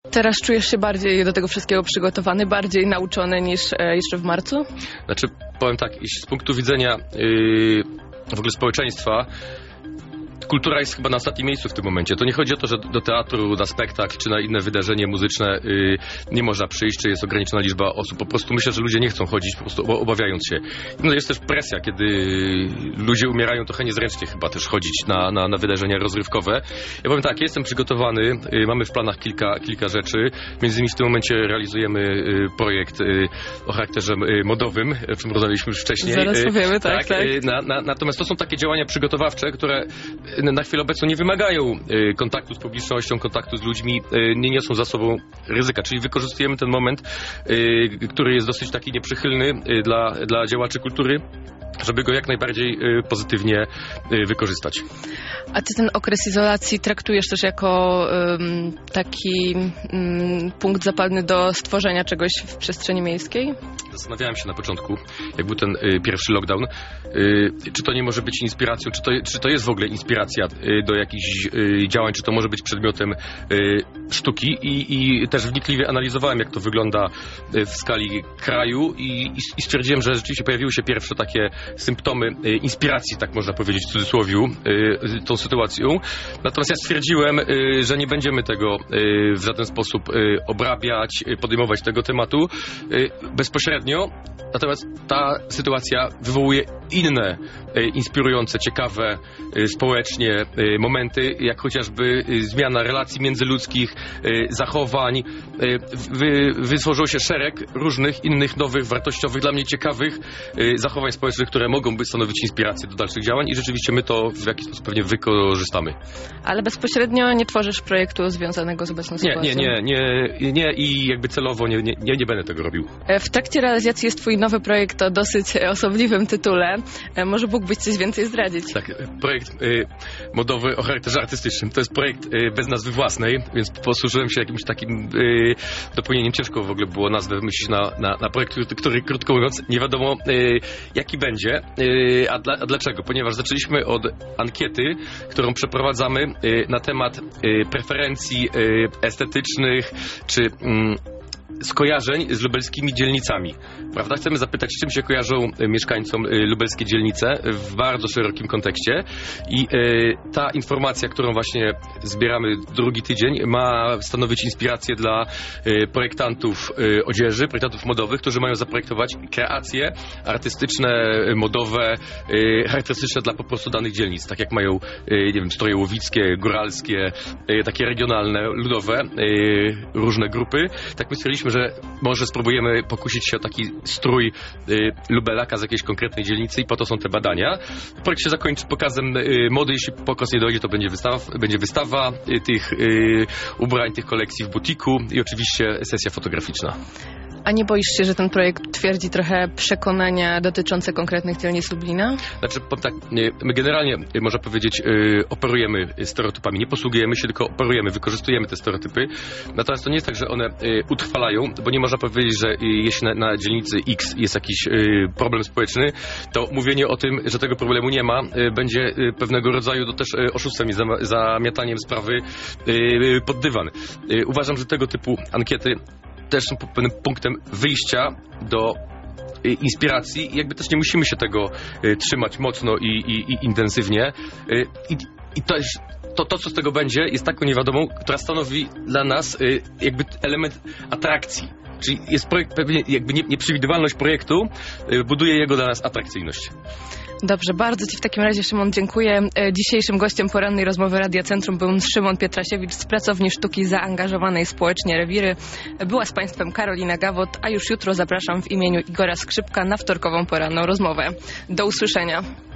Teraz czujesz się bardziej do tego wszystkiego przygotowany, bardziej nauczony niż jeszcze w marcu? Znaczy, powiem tak, z punktu widzenia w ogóle społeczeństwa, kultura jest chyba na ostatnim miejscu w tym momencie. To nie chodzi o to, że do teatru, na spektakl czy na inne wydarzenie muzyczne nie można przyjść, czy jest ograniczona liczba osób. Po prostu myślę, że ludzie nie chcą chodzić, po prostu obawiając się. No jest też presja, kiedy ludzie umierają trochę niezręcznie chyba też chodzić na wydarzenia rozrywkowe. Ja powiem tak, jestem przygotowany, mamy w planach kilka rzeczy. Między innymi w tym momencie realizujemy projekt o charakterze modowym, o czym rozmawialiśmy już wcześniej. Zaraz powiemy, tak. Natomiast to są takie działania przygotowawcze, które na chwilę obecną nie wymagają kontaktu z publicznością, kontaktu z ludźmi, nie niosą za sobą ryzyka. Czyli wykorzystujemy ten moment, który jest dosyć taki nieprzychylny dla działaczy kultury, żeby go jak najbardziej pozytywnie wykorzystać. A ty ten okres izolacji traktujesz też jako taki punkt zapalny do stworzenia czegoś w przestrzeni miejskiej? Zastanawiałem się na początku, jak był ten pierwszy lockdown, czy to nie może być inspiracją, czy to jest w ogóle inspiracja do jakichś działań, czy to może być przedmiotem sztuki i też wnikliwie analizowałem, jak to wygląda w skali kraju i stwierdziłem, że rzeczywiście pojawiły się pierwsze takie symptomy inspiracji, tak można powiedzieć w cudzysłowiu, tą sytuacją. Natomiast ja stwierdziłem, że nie będziemy tego w żaden sposób obrabiać, podejmować tego tematu bezpośrednio. Natomiast ta sytuacja wywołuje inne inspirujące, ciekawe społecznie momenty, jak chociażby zmiana relacji międzyludzkich, zachowań. Wytworzył się szereg różnych innych, nowych, wartościowych, dla mnie ciekawych zachowań społecznych, które mogą stanowić inspirację do dalszych działań i rzeczywiście my to w jakiś sposób pewnie wykorzystamy. Ale bezpośrednio nie tworzysz projektu związanego z obecną sytuacją? Nie i jakby celowo nie będę tego robił. W trakcie realizacji jest twój nowy projekt o dosyć osobliwym tytule. Może mógłbyś coś więcej zdradzić? Tak, projekt modowy o charakterze artystycznym. To jest projekt bez nazwy własnej, więc posłużyłem się jakimś takim dopełnieniem. Ciężko w ogóle było nazwę wymyślić na projekt, który krótko mówiąc nie wiadomo jaki będzie. A dlaczego? Ponieważ zaczęliśmy od ankiety, którą przeprowadzamy na temat preferencji estetycznych czy skojarzeń z lubelskimi dzielnicami. Prawda? Chcemy zapytać, z czym się kojarzą mieszkańcom lubelskie dzielnice w bardzo szerokim kontekście i ta informacja, którą właśnie zbieramy drugi tydzień, ma stanowić inspirację dla projektantów odzieży, projektantów modowych, którzy mają zaprojektować kreacje artystyczne, modowe, charakterystyczne dla po prostu danych dzielnic, tak jak mają, nie wiem, stroje łowickie, góralskie, takie regionalne, ludowe, różne grupy. Tak my stwierdziliśmy, że może spróbujemy pokusić się o taki strój lubelaka z jakiejś konkretnej dzielnicy i po to są te badania. Projekt się zakończy pokazem mody, jeśli pokaz nie dojdzie, to będzie wystawa tych ubrań, tych kolekcji w butiku i oczywiście sesja fotograficzna. A nie boisz się, że ten projekt twierdzi trochę przekonania dotyczące konkretnych dzielnic Lublina? Znaczy, tak, my generalnie, można powiedzieć, operujemy stereotypami. Nie posługujemy się, tylko operujemy, wykorzystujemy te stereotypy. Natomiast to nie jest tak, że one utrwalają, bo nie można powiedzieć, że jeśli na dzielnicy X jest jakiś problem społeczny, to mówienie o tym, że tego problemu nie ma, będzie pewnego rodzaju też oszustwem i zamiataniem sprawy pod dywan. Uważam, że tego typu ankiety też są pewnym punktem wyjścia do inspiracji i jakby też nie musimy się tego trzymać mocno i intensywnie. I to, co z tego będzie, jest taką niewiadomą, która stanowi dla nas jakby element atrakcji. Czyli jest projekt, pewnie jakby nieprzewidywalność projektu buduje jego dla nas atrakcyjność. Dobrze, bardzo Ci w takim razie, Szymon, dziękuję. Dzisiejszym gościem porannej rozmowy Radia Centrum był Szymon Pietrasiewicz z Pracowni Sztuki Zaangażowanej Społecznie Rewiry. Była z Państwem Karolina Gawot, a już jutro zapraszam w imieniu Igora Skrzypka na wtorkową poranną rozmowę. Do usłyszenia.